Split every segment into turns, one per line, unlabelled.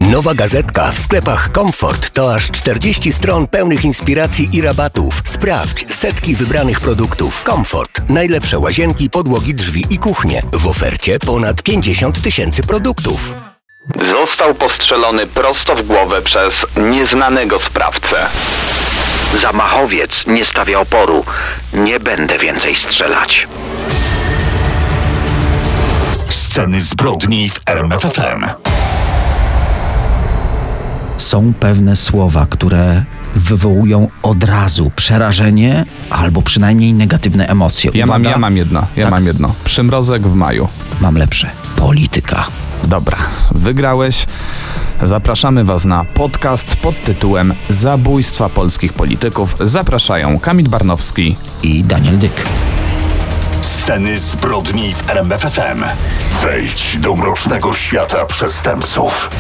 Nowa gazetka w sklepach Comfort to aż 40 stron pełnych inspiracji i rabatów. Sprawdź setki wybranych produktów. Comfort. Najlepsze łazienki, podłogi, drzwi i kuchnie. W ofercie ponad 50 000 produktów.
Został postrzelony prosto w głowę przez nieznanego sprawcę.
Zamachowiec nie stawia oporu. Nie będę więcej strzelać.
Sceny zbrodni w RMF FM.
Są pewne słowa, które wywołują od razu przerażenie albo przynajmniej negatywne emocje.
Ja mam jedno. Przymrozek w maju.
Mam lepsze. Polityka.
Dobra, wygrałeś. Zapraszamy Was na podcast pod tytułem Zabójstwa polskich polityków. Zapraszają Kamil Barnowski
i Daniel Dyk.
Sceny zbrodni w RMF FM. Wejdź do mrocznego świata przestępców.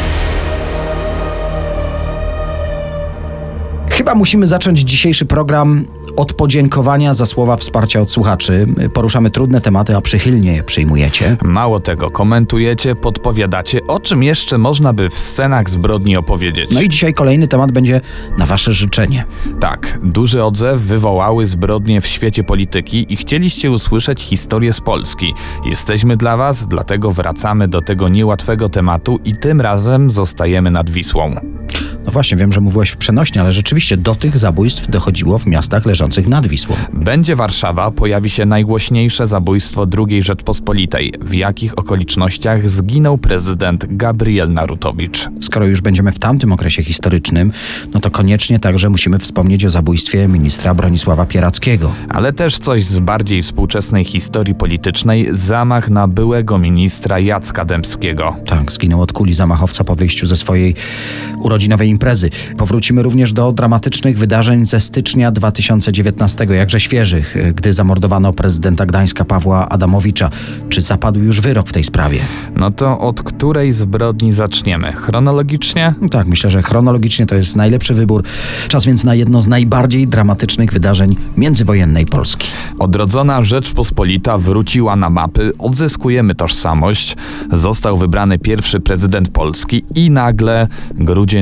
Chyba musimy zacząć dzisiejszy program od podziękowania za słowa wsparcia od słuchaczy. Poruszamy trudne tematy, a przychylnie je przyjmujecie.
Mało tego, komentujecie, podpowiadacie, o czym jeszcze można by w scenach zbrodni opowiedzieć.
No i dzisiaj kolejny temat będzie na wasze życzenie.
Tak, duży odzew wywołały zbrodnie w świecie polityki i chcieliście usłyszeć historię z Polski. Jesteśmy dla Was, dlatego wracamy do tego niełatwego tematu i tym razem zostajemy nad Wisłą.
No właśnie, wiem, że mówiłeś w przenośni, ale rzeczywiście do tych zabójstw dochodziło w miastach leżących nad Wisłą.
Będzie Warszawa, pojawi się najgłośniejsze zabójstwo II Rzeczpospolitej. W jakich okolicznościach zginął prezydent Gabriel Narutowicz?
Skoro już będziemy w tamtym okresie historycznym, no to koniecznie także musimy wspomnieć o zabójstwie ministra Bronisława Pierackiego.
Ale też coś z bardziej współczesnej historii politycznej, zamach na byłego ministra Jacka Dębskiego.
Tak, zginął od kuli zamachowca po wyjściu ze swojej urodzinowej imprezy. Powrócimy również do dramatycznych wydarzeń ze stycznia 2019, jakże świeżych, gdy zamordowano prezydenta Gdańska Pawła Adamowicza. Czy zapadł już wyrok w tej sprawie?
No to od której zbrodni zaczniemy? Chronologicznie?
Tak, myślę, że chronologicznie to jest najlepszy wybór. Czas więc na jedno z najbardziej dramatycznych wydarzeń międzywojennej Polski.
Odrodzona Rzeczpospolita wróciła na mapy, odzyskujemy tożsamość, został wybrany pierwszy prezydent Polski i nagle grudzień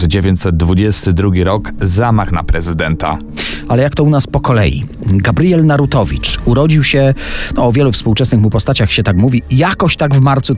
1922 rok, zamach na prezydenta.
Ale jak to u nas po kolei? Gabriel Narutowicz urodził się, o wielu współczesnych mu postaciach się tak mówi, jakoś tak w marcu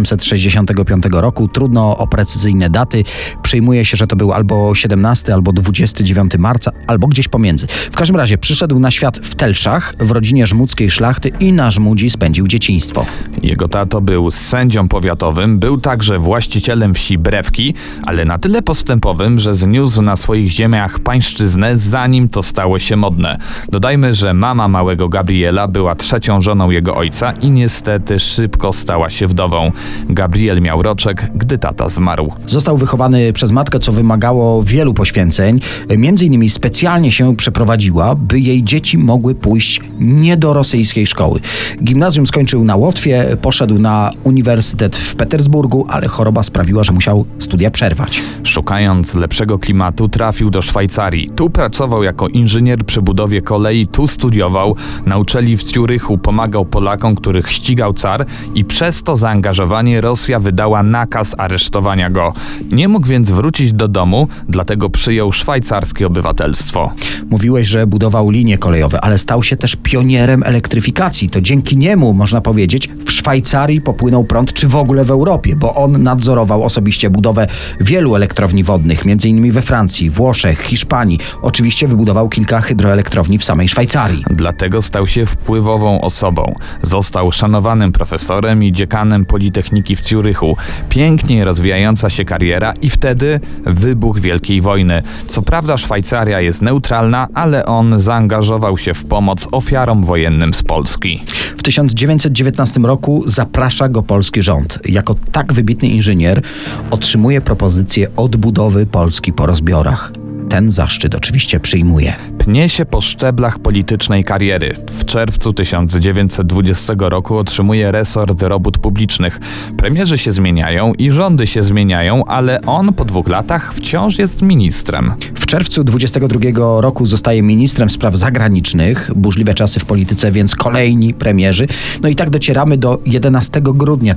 1865 roku. Trudno o precyzyjne daty. Przyjmuje się, że to był albo 17, albo 29 marca, albo gdzieś pomiędzy. W każdym razie przyszedł na świat w Telszach, w rodzinie żmudzkiej szlachty i na Żmudzi spędził dzieciństwo.
Jego tato był sędzią powiatowym, był także właścicielem wsi Brewki, ale na tyle postępowym, że zniósł na swoich ziemiach pańszczyznę, zanim to stało się modne. Dodajmy, że mama małego Gabriela była trzecią żoną jego ojca i niestety szybko stała się wdową. Gabriel miał roczek, gdy tata zmarł.
Został wychowany przez matkę, co wymagało wielu poświęceń. Między innymi specjalnie się przeprowadziła, by jej dzieci mogły pójść nie do rosyjskiej szkoły. Gimnazjum skończył na Łotwie, poszedł na uniwersytet w Petersburgu, ale choroba sprawiła, że musiał studia przerwać.
Szukając lepszego klimatu, trafił do Szwajcarii. Tu pracował jako inżynier przy budowie kolei, tu studiował, na uczelni w Zjurychu pomagał Polakom, których ścigał car i przez to zaangażowanie Rosja wydała nakaz aresztowania go. Nie mógł więc wrócić do domu, dlatego przyjął szwajcarskie obywatelstwo.
Mówiłeś, że budował linie kolejowe, ale stał się też pionierem elektryfikacji. To dzięki niemu, można powiedzieć, w Szwajcarii popłynął prąd, czy w ogóle w Europie, bo on nadzorował osobiście budowę wielu elektrowni wodnych, m.in. we Francji, Włoszech, Hiszpanii. Oczywiście wybudował kilka hydroelektrowni w samej Szwajcarii.
Dlatego stał się wpływową osobą. Został szanowanym profesorem i dziekanem Politechniki w Zjurychu. Pięknie rozwijająca się kariera i wtedy wybuch Wielkiej Wojny. Co prawda Szwajcaria jest neutralna, ale on zaangażował się w pomoc ofiarom wojennym z Polski.
W 1919 roku zaprasza go polski rząd. Jako tak wybitny inżynier otrzymuje propozycję odbudowy Polski po rozbiorach. ten zaszczyt oczywiście przyjmuje.
Pnie się po szczeblach politycznej kariery. W czerwcu 1920 roku otrzymuje resort robót publicznych. Premierzy się zmieniają i rządy się zmieniają, ale on po 2 latach wciąż jest ministrem.
W czerwcu 22 roku zostaje ministrem spraw zagranicznych. Burzliwe czasy w polityce, więc kolejni premierzy. No i tak docieramy do 11 grudnia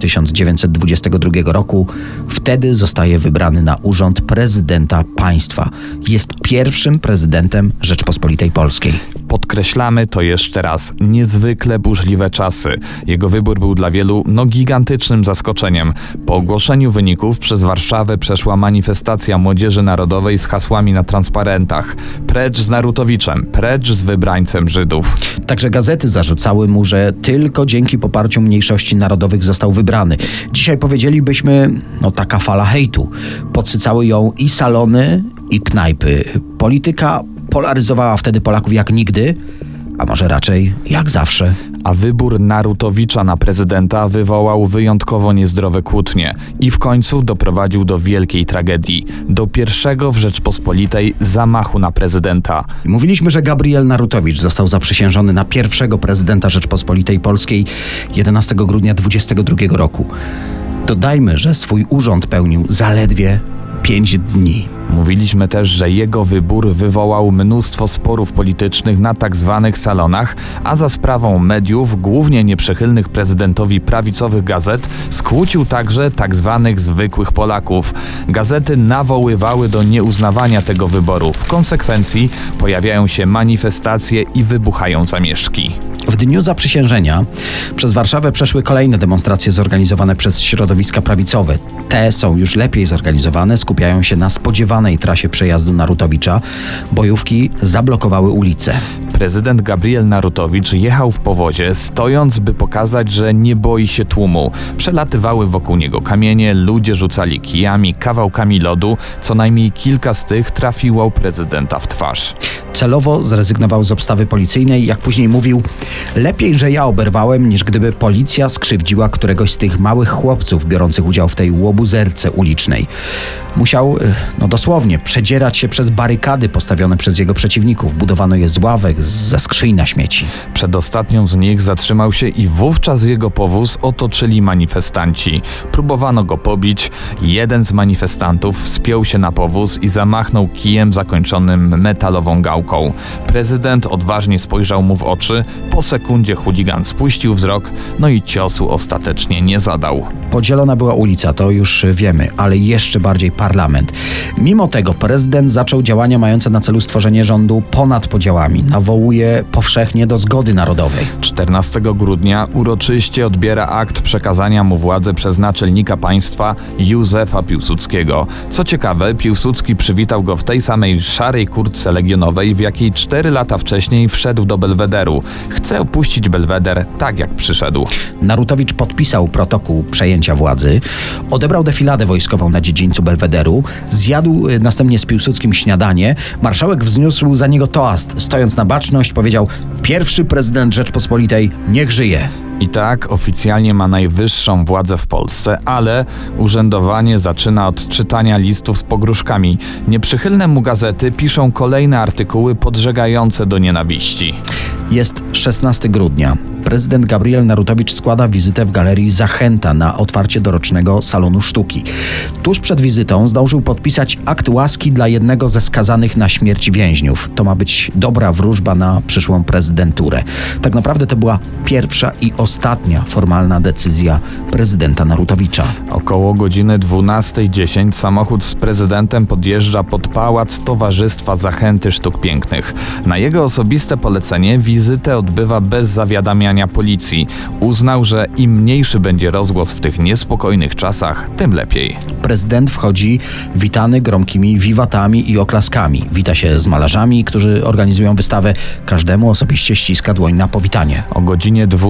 1922 roku. Wtedy zostaje wybrany na urząd prezydenta państwa. Jest pierwszym prezydentem Rzeczpospolitej Polskiej.
Podkreślamy to jeszcze raz. Niezwykle burzliwe czasy. Jego wybór był dla wielu gigantycznym zaskoczeniem. Po ogłoszeniu wyników przez Warszawę przeszła manifestacja Młodzieży Narodowej z hasłami na transparentach. Precz z Narutowiczem, precz z wybrańcem Żydów.
Także gazety zarzucały mu, że tylko dzięki poparciu mniejszości narodowych został wybrany. Dzisiaj powiedzielibyśmy, taka fala hejtu. Podsycały ją i salony, i knajpy. Polityka polaryzowała wtedy Polaków jak nigdy, a może raczej jak zawsze.
A wybór Narutowicza na prezydenta wywołał wyjątkowo niezdrowe kłótnie i w końcu doprowadził do wielkiej tragedii, do pierwszego w Rzeczpospolitej zamachu na prezydenta.
Mówiliśmy, że Gabriel Narutowicz został zaprzysiężony na pierwszego prezydenta Rzeczpospolitej Polskiej 11 grudnia 22 roku. Dodajmy, że swój urząd pełnił zaledwie 5 dni.
Mówiliśmy też, że jego wybór wywołał mnóstwo sporów politycznych na tak zwanych salonach, a za sprawą mediów, głównie nieprzychylnych prezydentowi prawicowych gazet, skłócił także tak zwanych zwykłych Polaków. Gazety nawoływały do nieuznawania tego wyboru. W konsekwencji pojawiają się manifestacje i wybuchają zamieszki.
W dniu zaprzysiężenia przez Warszawę przeszły kolejne demonstracje zorganizowane przez środowiska prawicowe. Te są już lepiej zorganizowane, skupiają się na spodziewanej trasie przejazdu Narutowicza. Bojówki zablokowały ulice.
Prezydent Gabriel Narutowicz jechał w powozie, stojąc, by pokazać, że nie boi się tłumu. Przelatywały wokół niego kamienie, ludzie rzucali kijami, kawałkami lodu. Co najmniej kilka z tych trafiło prezydenta w twarz.
Celowo zrezygnował z obstawy policyjnej. Jak później mówił, lepiej, że ja oberwałem, niż gdyby policja skrzywdziła któregoś z tych małych chłopców biorących udział w tej łobuzerce ulicznej. Musiał, dosłownie, przedzierać się przez barykady postawione przez jego przeciwników. Budowano je z ławek, ze skrzyń na śmieci.
Przed ostatnią z nich zatrzymał się i wówczas jego powóz otoczyli manifestanci. Próbowano go pobić. Jeden z manifestantów wspiął się na powóz i zamachnął kijem zakończonym metalową gałką. Prezydent odważnie spojrzał mu w oczy. Po sekundzie chuligan spuścił wzrok, i ciosu ostatecznie nie zadał.
Podzielona była ulica, to już wiemy, ale jeszcze bardziej parlament. Mimo tego prezydent zaczął działania mające na celu stworzenie rządu ponad podziałami. Nawołuje powszechnie do zgody narodowej.
14 grudnia uroczyście odbiera akt przekazania mu władzy przez naczelnika państwa Józefa Piłsudskiego. Co ciekawe, Piłsudski przywitał go w tej samej szarej kurtce legionowej, w jakiej 4 lata wcześniej wszedł do Belwederu. Chce opuścić Belweder tak jak przyszedł.
Narutowicz podpisał protokół przejęcia władzy, odebrał defiladę wojskową na dziedzińcu Belwederu, zjadł następnie z Piłsudskim śniadanie. Marszałek wzniósł za niego toast. Stojąc na baczność, powiedział: pierwszy prezydent Rzeczpospolitej, niech żyje.
I tak oficjalnie ma najwyższą władzę w Polsce, ale urzędowanie zaczyna od czytania listów z pogróżkami. Nieprzychylne mu gazety piszą kolejne artykuły podżegające do nienawiści.
Jest 16 grudnia. Prezydent Gabriel Narutowicz składa wizytę w galerii Zachęta na otwarcie dorocznego Salonu Sztuki. Tuż przed wizytą zdążył podpisać akt łaski dla jednego ze skazanych na śmierć więźniów. To ma być dobra wróżba na przyszłą prezydenturę. Tak naprawdę to była pierwsza i ostatnia formalna decyzja prezydenta Narutowicza.
Około godziny 12:10 samochód z prezydentem podjeżdża pod pałac Towarzystwa Zachęty Sztuk Pięknych. Na jego osobiste polecenie wizytę odbywa bez zawiadamiania policji. Uznał, że im mniejszy będzie rozgłos w tych niespokojnych czasach, tym lepiej.
Prezydent wchodzi witany gromkimi wiwatami i oklaskami. Wita się z malarzami, którzy organizują wystawę. Każdemu osobiście ściska dłoń na powitanie.
O godzinie 12:20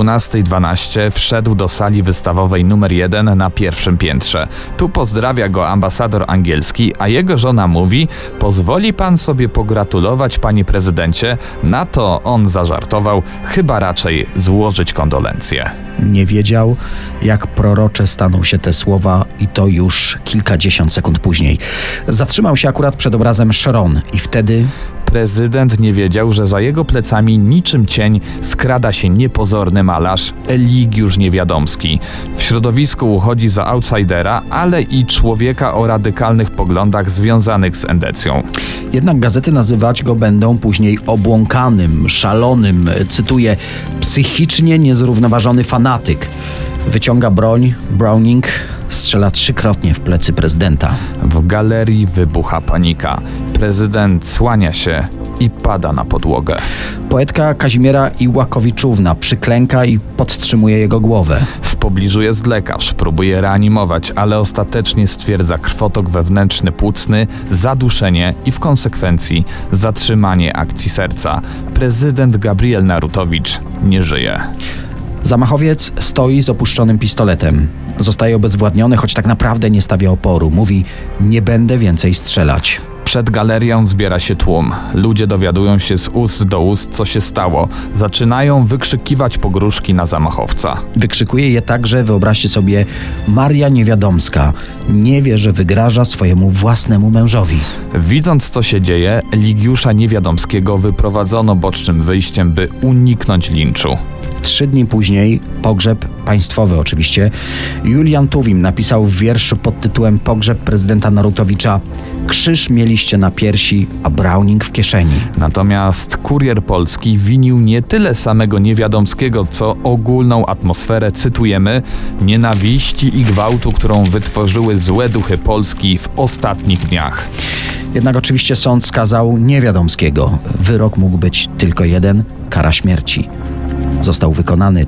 20:12 wszedł do sali wystawowej nr 1 na pierwszym piętrze. Tu pozdrawia go ambasador angielski, a jego żona mówi: pozwoli pan sobie pogratulować, panie prezydencie? Na to on zażartował: chyba raczej złożyć kondolencje.
Nie wiedział, jak prorocze staną się te słowa i to już kilkadziesiąt sekund później. Zatrzymał się akurat przed obrazem Sharon i wtedy...
Prezydent nie wiedział, że za jego plecami niczym cień skrada się niepozorny malarz Eligiusz Niewiadomski. W środowisku uchodzi za outsidera, ale i człowieka o radykalnych poglądach związanych z endecją.
Jednak gazety nazywać go będą później obłąkanym, szalonym, cytuję, psychicznie niezrównoważony fanatyk. Wyciąga broń, Browning strzela 3-krotnie w plecy prezydenta.
W galerii wybucha panika. Prezydent słania się i pada na podłogę.
Poetka Kazimiera Iłakowiczówna przyklęka i podtrzymuje jego głowę.
W pobliżu jest lekarz, próbuje reanimować, ale ostatecznie stwierdza krwotok wewnętrzny płucny, zaduszenie i w konsekwencji zatrzymanie akcji serca. Prezydent Gabriel Narutowicz nie żyje.
Zamachowiec stoi z opuszczonym pistoletem. Zostaje obezwładniony, choć tak naprawdę nie stawia oporu. Mówi: nie będę więcej strzelać.
Przed galerią zbiera się tłum. Ludzie dowiadują się z ust do ust, co się stało. Zaczynają wykrzykiwać pogróżki na zamachowca.
Wykrzykuje je także, wyobraźcie sobie, Maria Niewiadomska. Nie wie, że wygraża swojemu własnemu mężowi.
Widząc, co się dzieje, Eligiusza Niewiadomskiego wyprowadzono bocznym wyjściem, by uniknąć linczu.
3 dni później, pogrzeb państwowy oczywiście, Julian Tuwim napisał w wierszu pod tytułem Pogrzeb prezydenta Narutowicza: krzyż mieliście na piersi, a Browning w kieszeni.
Natomiast Kurier Polski winił nie tyle samego Niewiadomskiego, co ogólną atmosferę, cytujemy, nienawiści i gwałtu, którą wytworzyły złe duchy Polski w ostatnich dniach.
Jednak oczywiście sąd skazał Niewiadomskiego. Wyrok mógł być tylko jeden: kara śmierci. Został wykonany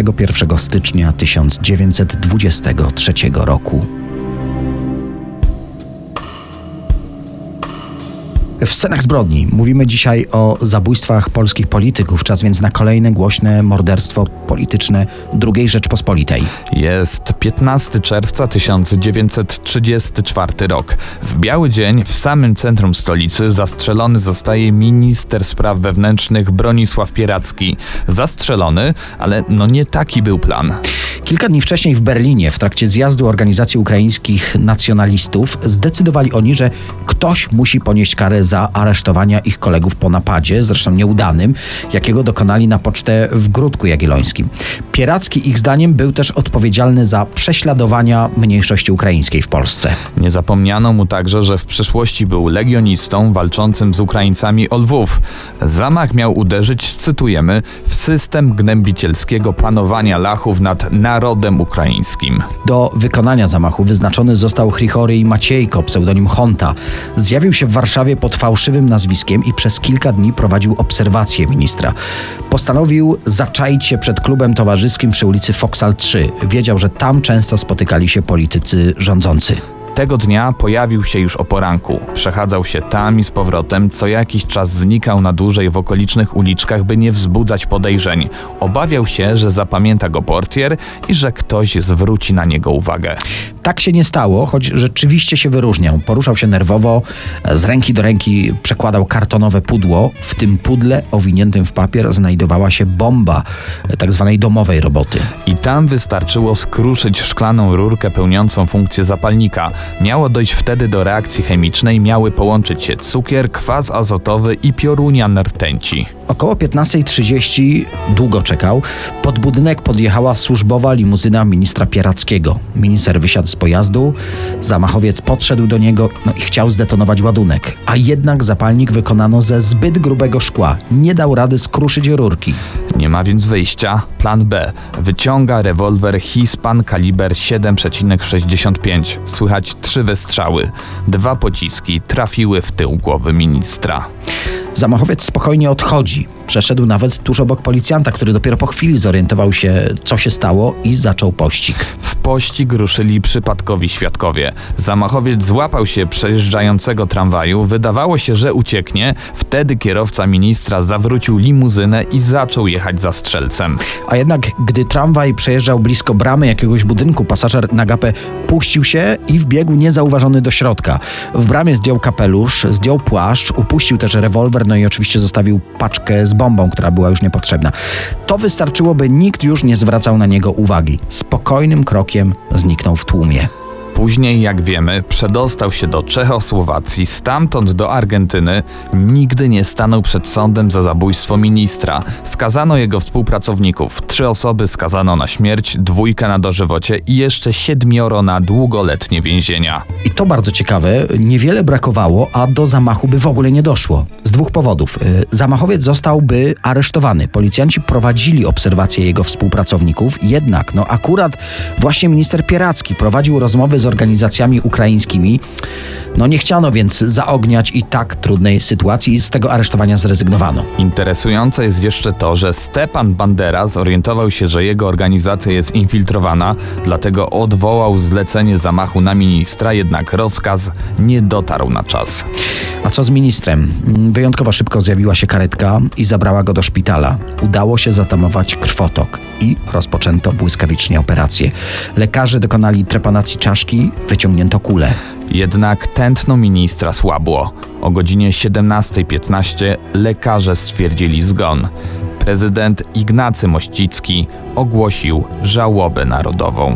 31 stycznia 1923 roku. W scenach zbrodni mówimy dzisiaj o zabójstwach polskich polityków. Czas więc na kolejne głośne morderstwo polityczne II Rzeczpospolitej.
Jest 15 czerwca 1934 rok. W biały dzień w samym centrum stolicy zastrzelony zostaje minister spraw wewnętrznych Bronisław Pieracki. Zastrzelony, ale nie taki był plan.
Kilka dni wcześniej w Berlinie w trakcie zjazdu organizacji ukraińskich nacjonalistów zdecydowali oni, że ktoś musi ponieść karę za aresztowania ich kolegów po napadzie, zresztą nieudanym, jakiego dokonali na pocztę w Gródku Jagiellońskim. Pieracki ich zdaniem był też odpowiedzialny za prześladowania mniejszości ukraińskiej w Polsce.
Nie zapomniano mu także, że w przeszłości był legionistą walczącym z Ukraińcami o Lwów. Zamach miał uderzyć, cytujemy, w system gnębicielskiego panowania Lachów nad narodem ukraińskim.
Do wykonania zamachu wyznaczony został Hrychorij Maciejko, pseudonim Honta. Zjawił się w Warszawie pod fałszywym nazwiskiem i przez kilka dni prowadził obserwację ministra. Postanowił zaczaić się przed klubem towarzyskim przy ulicy Foksal 3. Wiedział, że tam często spotykali się politycy rządzący.
Tego dnia pojawił się już o poranku. Przechadzał się tam i z powrotem, co jakiś czas znikał na dłużej w okolicznych uliczkach, by nie wzbudzać podejrzeń. Obawiał się, że zapamięta go portier i że ktoś zwróci na niego uwagę.
Tak się nie stało, choć rzeczywiście się wyróżniał. Poruszał się nerwowo, z ręki do ręki przekładał kartonowe pudło. W tym pudle owiniętym w papier znajdowała się bomba tak zwanej domowej roboty.
I tam wystarczyło skruszyć szklaną rurkę pełniącą funkcję zapalnika. Miało dojść wtedy do reakcji chemicznej, miały połączyć się cukier, kwas azotowy i piorunian rtęci.
Około 15:30, długo czekał, pod budynek podjechała służbowa limuzyna ministra Pierackiego. Minister wysiadł z pojazdu, zamachowiec podszedł do niego i chciał zdetonować ładunek. A jednak zapalnik wykonano ze zbyt grubego szkła. Nie dał rady skruszyć rurki.
Nie ma więc wyjścia. Plan B. Wyciąga rewolwer Hispan kaliber 7,65. Słychać 3 wystrzały. 2 pociski trafiły w tył głowy ministra.
Zamachowiec spokojnie odchodzi. Przeszedł nawet tuż obok policjanta, który dopiero po chwili zorientował się, co się stało i zaczął pościg.
W pościg ruszyli przypadkowi świadkowie. Zamachowiec złapał się przejeżdżającego tramwaju, wydawało się, że ucieknie. Wtedy kierowca ministra zawrócił limuzynę i zaczął jechać za strzelcem.
A jednak, gdy tramwaj przejeżdżał blisko bramy jakiegoś budynku, pasażer na gapę puścił się i wbiegł niezauważony do środka. W bramie zdjął kapelusz, zdjął płaszcz, upuścił też rewolwer, no i oczywiście zostawił paczkę z bombą, która była już niepotrzebna. To wystarczyło, by nikt już nie zwracał na niego uwagi. Spokojnym krokiem zniknął w tłumie.
Później, jak wiemy, przedostał się do Czechosłowacji, stamtąd do Argentyny. Nigdy nie stanął przed sądem za zabójstwo ministra. Skazano jego współpracowników. 3 osoby skazano na śmierć, 2 na dożywocie i jeszcze 7 na długoletnie więzienia.
I to bardzo ciekawe, niewiele brakowało, a do zamachu by w ogóle nie doszło. Z 2 powodów. Zamachowiec zostałby aresztowany. Policjanci prowadzili obserwację jego współpracowników, jednak akurat właśnie minister Pieracki prowadził rozmowy z organizacjami ukraińskimi. Nie chciano więc zaogniać i tak trudnej sytuacji i z tego aresztowania zrezygnowano.
Interesujące jest jeszcze to, że Stepan Bandera zorientował się, że jego organizacja jest infiltrowana, dlatego odwołał zlecenie zamachu na ministra, jednak rozkaz nie dotarł na czas.
A co z ministrem? Wyjątkowo szybko zjawiła się karetka i zabrała go do szpitala. Udało się zatamować krwotok i rozpoczęto błyskawicznie operację. Lekarze dokonali trepanacji czaszki, wyciągnięto kulę.
Jednak tętno ministra słabło. O godzinie 17:15 lekarze stwierdzili zgon. Prezydent Ignacy Mościcki ogłosił żałobę narodową.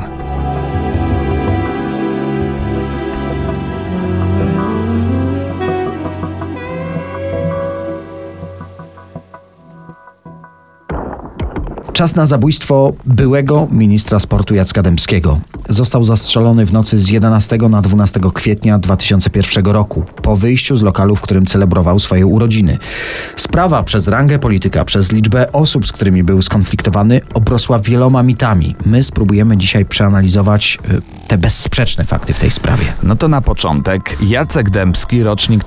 Czas na zabójstwo byłego ministra sportu Jacka Dębskiego. Został zastrzelony w nocy z 11 na 12 kwietnia 2001 roku, po wyjściu z lokalu, w którym celebrował swoje urodziny. Sprawa przez rangę polityka, przez liczbę osób, z którymi był skonfliktowany, obrosła wieloma mitami. My spróbujemy dzisiaj przeanalizować te bezsprzeczne fakty w tej sprawie.
No to na początek Jacek Dębski, rocznik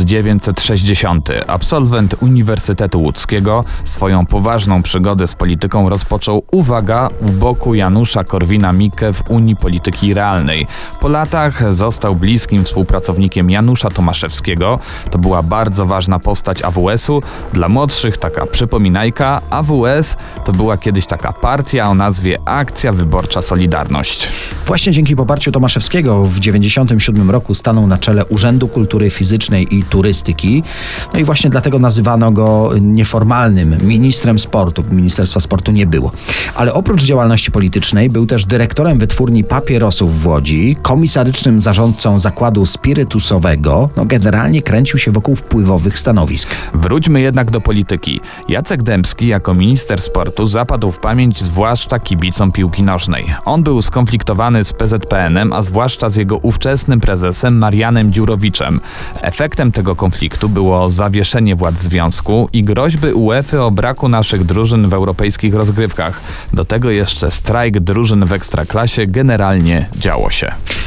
1960, absolwent Uniwersytetu Łódzkiego. Swoją poważną przygodę z polityką rozpoczął, uwaga, u boku Janusza Korwina-Mikke w Unii Polityki Realnej. Po latach został bliskim współpracownikiem Janusza Tomaszewskiego. To była bardzo ważna postać AWS-u. Dla młodszych taka przypominajka, AWS to była kiedyś taka partia o nazwie Akcja Wyborcza Solidarność.
Właśnie dzięki poparciu Tomaszewskiego w 1997 roku stanął na czele Urzędu Kultury Fizycznej i Turystyki. No i właśnie dlatego nazywano go nieformalnym ministrem sportu. Ministerstwa Sportu nie było. Ale oprócz działalności politycznej był też dyrektorem wytwórni papierosów w Łodzi, komisarycznym zarządcą zakładu spirytusowego. Generalnie kręcił się wokół wpływowych stanowisk.
Wróćmy jednak do polityki. Jacek Dębski jako minister sportu zapadł w pamięć zwłaszcza kibicom piłki nożnej. On był skonfliktowany z PZPN-em, a zwłaszcza z jego ówczesnym prezesem Marianem Dziurowiczem. Efektem tego konfliktu było zawieszenie władz związku i groźby UEFA o braku naszych drużyn w europejskich rozgrywkach. Do tego jeszcze strajk drużyn w Ekstraklasie. Generalnie działo się.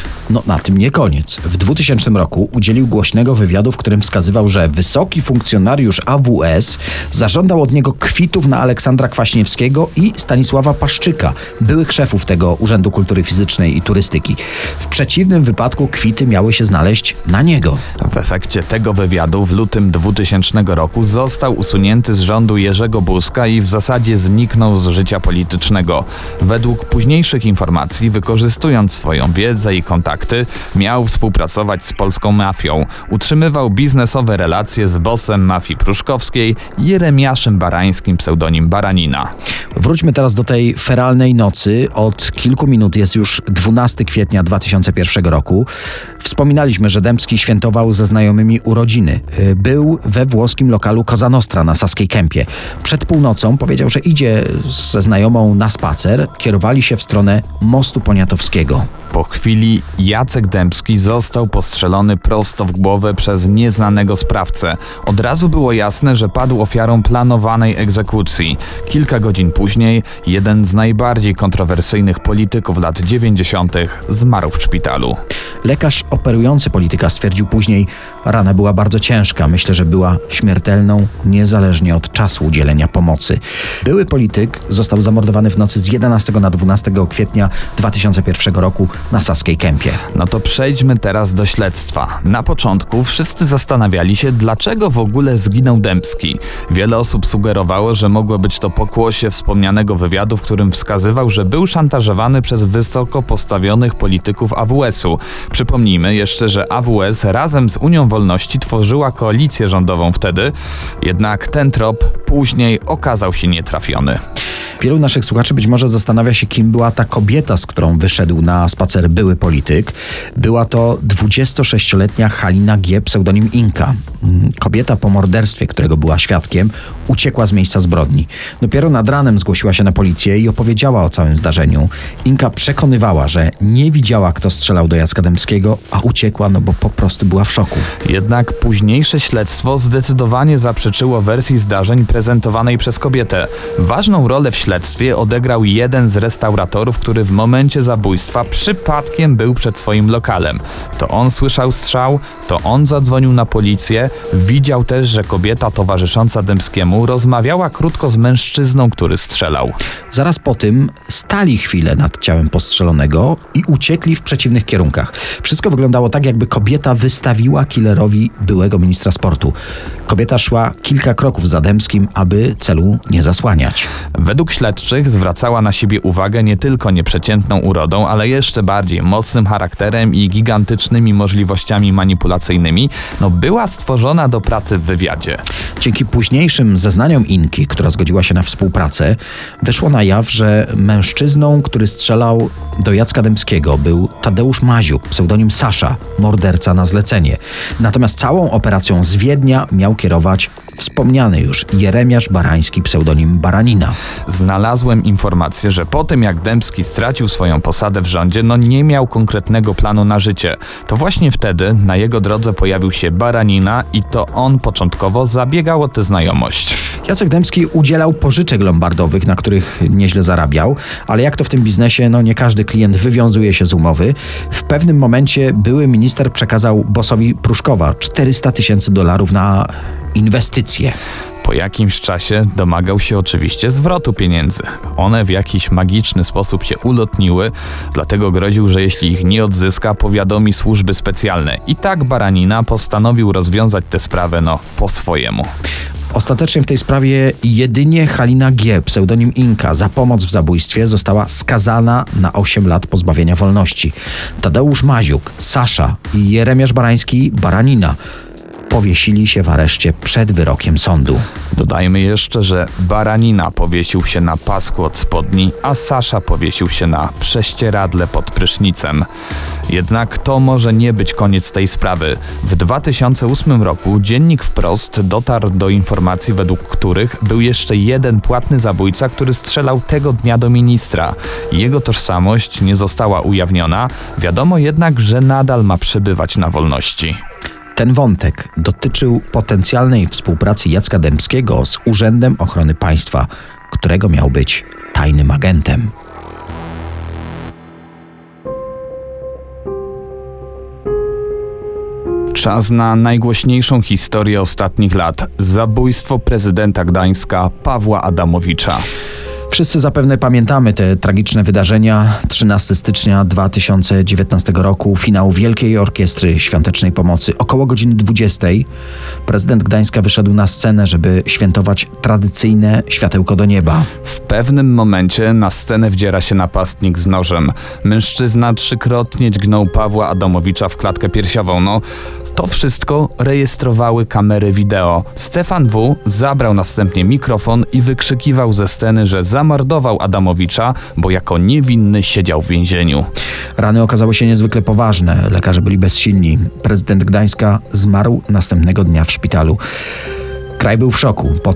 Na tym nie koniec. W 2000 roku udzielił głośnego wywiadu, w którym wskazywał, że wysoki funkcjonariusz AWS zażądał od niego kwitów na Aleksandra Kwaśniewskiego i Stanisława Paszczyka, byłych szefów tego Urzędu Kultury Fizycznej i Turystyki. W przeciwnym wypadku kwity miały się znaleźć na niego.
W efekcie tego wywiadu w lutym 2000 roku został usunięty z rządu Jerzego Buzka i w zasadzie zniknął z życia politycznego. Według późniejszych informacji, wykorzystując swoją wiedzę i kontakty, miał współpracować z polską mafią. Utrzymywał biznesowe relacje z bossem mafii pruszkowskiej, Jeremiaszem Barańskim, pseudonim Baranina.
Wróćmy teraz do tej feralnej nocy. Od kilku minut jest już 12 kwietnia 2001 roku. Wspominaliśmy, że Dębski świętował ze znajomymi urodziny. Był we włoskim lokalu Cosa Nostra na Saskiej Kępie. Przed północą powiedział, że idzie ze znajomą na spacer. Kierowali się w stronę Mostu Poniatowskiego.
Po chwili Jacek Dębski został postrzelony prosto w głowę przez nieznanego sprawcę. Od razu było jasne, że padł ofiarą planowanej egzekucji. Kilka godzin później jeden z najbardziej kontrowersyjnych polityków lat 90. zmarł w szpitalu.
Lekarz operujący polityka stwierdził później, rana była bardzo ciężka. Myślę, że była śmiertelną, niezależnie od czasu udzielenia pomocy. Były polityk został zamordowany w nocy z 11 na 12 kwietnia 2001 roku na Saskiej Kępie.
No to przejdźmy teraz do śledztwa. Na początku wszyscy zastanawiali się, dlaczego w ogóle zginął Dębski. Wiele osób sugerowało, że mogło być to pokłosie wspomnianego wywiadu, w którym wskazywał, że był szantażowany przez wysoko postawionych polityków AWS-u. Przypomnijmy jeszcze, że AWS razem z Unią Wolności tworzyła koalicję rządową wtedy, jednak ten trop później okazał się nietrafiony.
Wielu naszych słuchaczy być może zastanawia się, kim była ta kobieta, z którą wyszedł na spacer były polityk. Była to 26-letnia Halina G., pseudonim Inka. Kobieta po morderstwie, którego była świadkiem, uciekła z miejsca zbrodni. Dopiero nad ranem zgłosiła się na policję i opowiedziała o całym zdarzeniu. Inka przekonywała, że nie widziała, kto strzelał do Jacka Dębskiego, a uciekła, bo po prostu była w szoku.
Jednak późniejsze śledztwo zdecydowanie zaprzeczyło wersji zdarzeń prezentowanej przez kobietę. Ważną rolę w śledztwie odegrał jeden z restauratorów, który w momencie zabójstwa przypadkiem był przed swoim lokalem. To on słyszał strzał, to on zadzwonił na policję, widział też, że kobieta towarzysząca Dębskiemu rozmawiała krótko z mężczyzną, który strzelał.
Zaraz po tym stali chwilę nad ciałem postrzelonego i uciekli w przeciwnych kierunkach. Wszystko wyglądało tak, jakby kobieta wystawiła killerowi byłego ministra sportu. Kobieta szła kilka kroków za Dębskim, aby celu nie zasłaniać.
Według śledczych zwracała na siebie uwagę nie tylko nieprzeciętną urodą, ale jeszcze bardziej mocnym charakterem i gigantycznymi możliwościami manipulacyjnymi. Była stworzona do pracy w wywiadzie.
Dzięki późniejszym zeznaniom Inki, która zgodziła się na współpracę, wyszło na jaw, że mężczyzną, który strzelał do Jacka Dębskiego, był Tadeusz Maziuk, pseudonim Sasza, morderca na zlecenie. Natomiast całą operacją z Wiednia miał kierować wspomniany już Jeremiasz Barański, pseudonim Baranina.
Znalazłem informację, że po tym jak Dębski stracił swoją posadę w rządzie, nie miał konkretnego planu na życie. To właśnie wtedy na jego drodze pojawił się Baranina i to on początkowo zabiegał o tę znajomość.
Jacek Dębski udzielał pożyczek lombardowych, na których nieźle zarabiał, ale jak to w tym biznesie, nie każdy klient wywiązuje się z umowy. W pewnym momencie były minister przekazał bossowi Pruszkowa $400,000 na inwestycje.
Po jakimś czasie domagał się oczywiście zwrotu pieniędzy. One w jakiś magiczny sposób się ulotniły, dlatego groził, że jeśli ich nie odzyska, powiadomi służby specjalne. I tak Baranina postanowił rozwiązać tę sprawę po swojemu.
Ostatecznie w tej sprawie jedynie Halina G., pseudonim Inka, za pomoc w zabójstwie została skazana na 8 lat pozbawienia wolności. Tadeusz Maziuk, Sasza i Jeremiasz Barański, Baranina, powiesili się w areszcie przed wyrokiem sądu.
Dodajmy jeszcze, że Baranina powiesił się na pasku od spodni, a Sasza powiesił się na prześcieradle pod prysznicem. Jednak to może nie być koniec tej sprawy. W 2008 roku dziennik Wprost dotarł do informacji, według których był jeszcze jeden płatny zabójca, który strzelał tego dnia do ministra. Jego tożsamość nie została ujawniona, wiadomo jednak, że nadal ma przebywać na wolności.
Ten wątek dotyczył potencjalnej współpracy Jacka Dębskiego z Urzędem Ochrony Państwa, którego miał być tajnym agentem.
Czas na najgłośniejszą historię ostatnich lat. Zabójstwo prezydenta Gdańska Pawła Adamowicza.
Wszyscy zapewne pamiętamy te tragiczne wydarzenia. 13 stycznia 2019 roku, finał Wielkiej Orkiestry Świątecznej Pomocy. Około godziny 20 prezydent Gdańska wyszedł na scenę, żeby świętować tradycyjne światełko do nieba.
W pewnym momencie na scenę wdziera się napastnik z nożem. Mężczyzna 3-krotnie dźgnął Pawła Adamowicza w klatkę piersiową. To wszystko rejestrowały kamery wideo. Stefan W. zabrał następnie mikrofon i wykrzykiwał ze sceny, że zamordował Adamowicza, bo jako niewinny siedział w więzieniu.
Rany okazały się niezwykle poważne. Lekarze byli bezsilni. Prezydent Gdańska zmarł następnego dnia w szpitalu. Kraj był w szoku. Po tym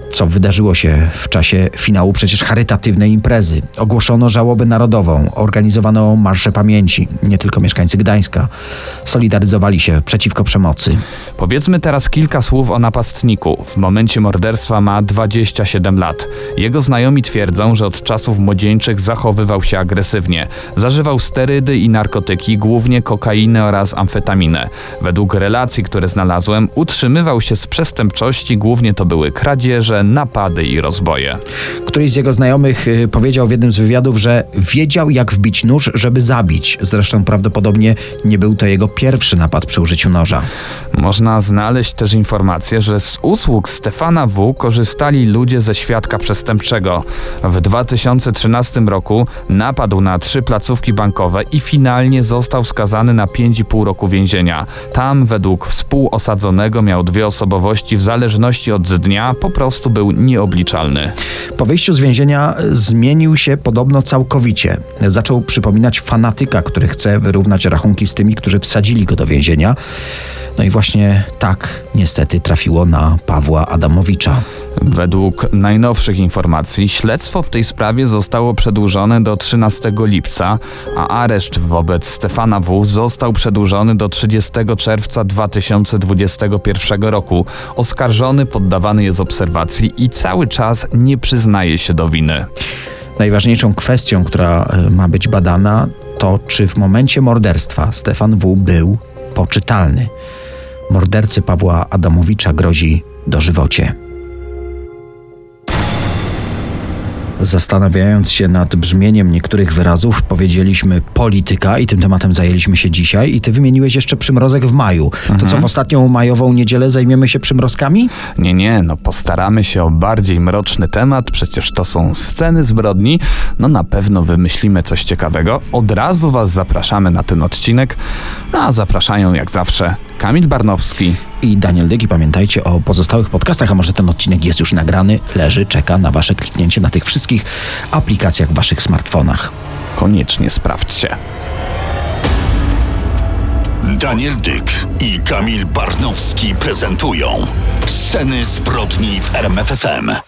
co wydarzyło się w czasie finału przecież charytatywnej imprezy. Ogłoszono żałobę narodową, organizowano marsze pamięci. Nie tylko mieszkańcy Gdańska solidaryzowali się przeciwko przemocy.
Powiedzmy teraz kilka słów o napastniku. W momencie morderstwa ma 27 lat. Jego znajomi twierdzą, że od czasów młodzieńczych zachowywał się agresywnie. Zażywał sterydy i narkotyki, głównie kokainę oraz amfetaminę. Według relacji, które znalazłem, utrzymywał się z przestępczości, głównie to były kradzieże, napady i rozboje.
Któryś z jego znajomych powiedział w jednym z wywiadów, że wiedział, jak wbić nóż, żeby zabić. Zresztą prawdopodobnie nie był to jego pierwszy napad przy użyciu noża.
Można znaleźć też informację, że z usług Stefana W. korzystali ludzie ze świadka przestępczego. W 2013 roku napadł na 3 placówki bankowe i finalnie został skazany na 5,5 roku więzienia. Tam według współosadzonego miał 2 osobowości, w zależności od dnia po prostu był nieobliczalny.
Po wyjściu z więzienia zmienił się podobno całkowicie. Zaczął przypominać fanatyka, który chce wyrównać rachunki z tymi, którzy wsadzili go do więzienia. No i właśnie tak niestety trafiło na Pawła Adamowicza.
Według najnowszych informacji śledztwo w tej sprawie zostało przedłużone do 13 lipca, a areszt wobec Stefana W. został przedłużony do 30 czerwca 2021 roku. Oskarżony poddawany jest obserwacji i cały czas nie przyznaje się do winy.
Najważniejszą kwestią, która ma być badana, to czy w momencie morderstwa Stefan W. był poczytalny. Mordercy Pawła Adamowicza grozi dożywocie. Zastanawiając się nad brzmieniem niektórych wyrazów, powiedzieliśmy polityka i tym tematem zajęliśmy się dzisiaj. I ty wymieniłeś jeszcze przymrozek w maju. To co, w ostatnią majową niedzielę zajmiemy się przymrozkami?
Nie, postaramy się o bardziej mroczny temat, przecież to są sceny zbrodni. Na pewno wymyślimy coś ciekawego. Od razu was zapraszamy na ten odcinek, a zapraszają jak zawsze Kamil Barnowski
i Daniel Dyk. I pamiętajcie o pozostałych podcastach, a może ten odcinek jest już nagrany, leży, czeka na wasze kliknięcie na tych wszystkich aplikacjach w waszych smartfonach.
Koniecznie sprawdźcie.
Daniel Dyk i Kamil Barnowski prezentują Sceny zbrodni w RMF FM.